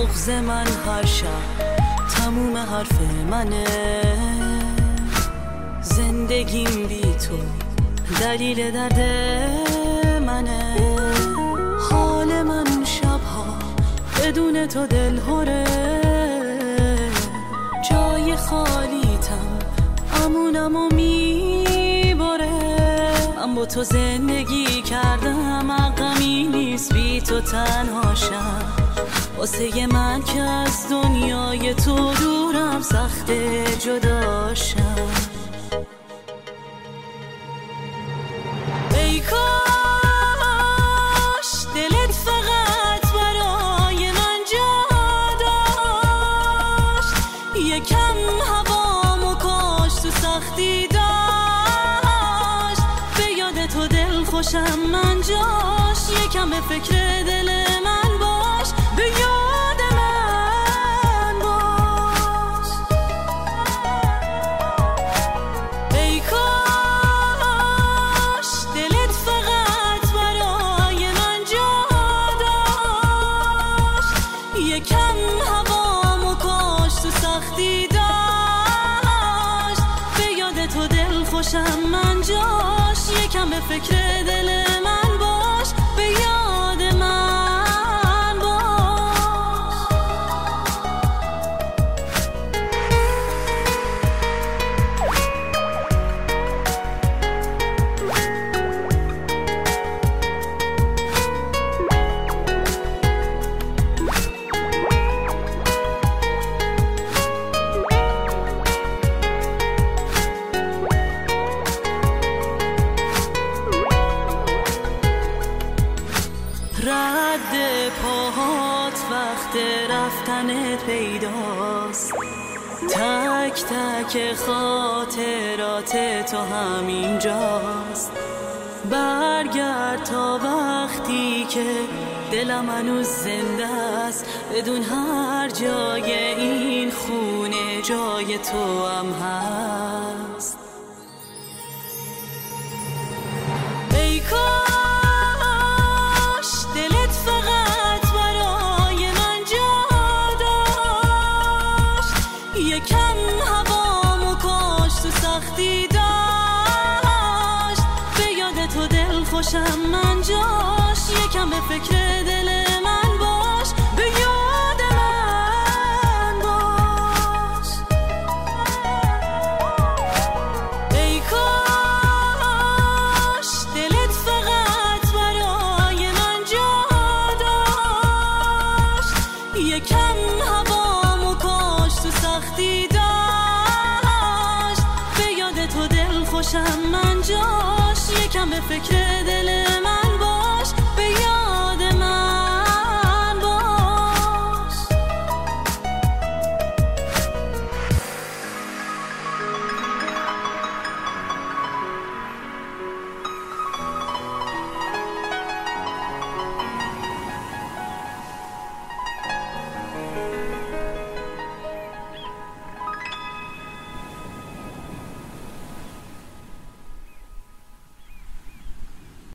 بغض من هر شب تموم حرف منه، زندگیم بی تو دلیل درد منه. حال من شبها بدون تو دلهوره، جای خالیتم امونمو میباره. من با تو زندگی کردم، غمی نیست بی تو تنهاشم. واسه من که از دنیای تو دورم سخته جداشم. ای کاش دلت فقط برای من جا داشت، یکم هوامو کاش تو سختی داشت. به یاد تو دل خوشم من جاش، یکم فکر دل من باش، به یاد من باش. ای کاش دلت فقط برای من جا داشت، یکم هوامو کاش تو سختی داشت. به یاد تو دل خوشم من جاش، یکم فکر دل من باش، به یاد من باش. رد پاهات وقت رفتنت پیداست، تک تک خاطرات تو همینجاست. برگرد تا وقتی که دلم هنوز زنده است، بدون هر جای این خونه جای تو هم هست. ای کاش دلت فقط برای من جا داشت، یکم هوامو کاش تو سختی داشت. به یاد تو دل خوشم من جاش، یکم فکر دل من باش، به یاد من باش. ای کاش دلت فقط برای من جا داشت، یکم هوامو کاش تو سختی داشت. به یاد تو دل خوشم من جاش، یکم فکر